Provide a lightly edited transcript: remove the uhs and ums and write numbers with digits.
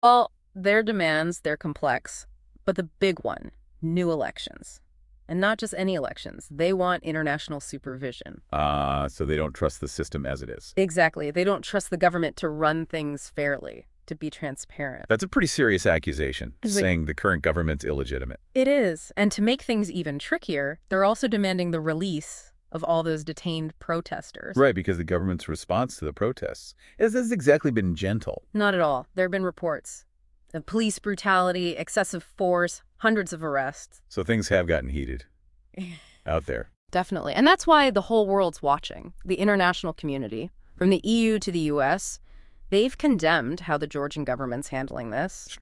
Well, their demands, they're complex, but the big one, new elections. And not just any elections. They want international supervision. So they don't trust the system as it is. Exactly. They don't trust the government to run things fairly, to be transparent. That's a pretty serious accusation, It's like, saying the current government's illegitimate. it is. And to make things even trickier, they're also demanding the release of all those detained protesters. Right, because the government's response to the protests hasn't exactly been gentle. Not at all. There have been reports of police brutality, excessive force, hundreds of arrests. So things have gotten heated out there. Definitely. And that's why the whole world's watching. The international community, from the EU to the US, they've condemned how the Georgian government's handling this.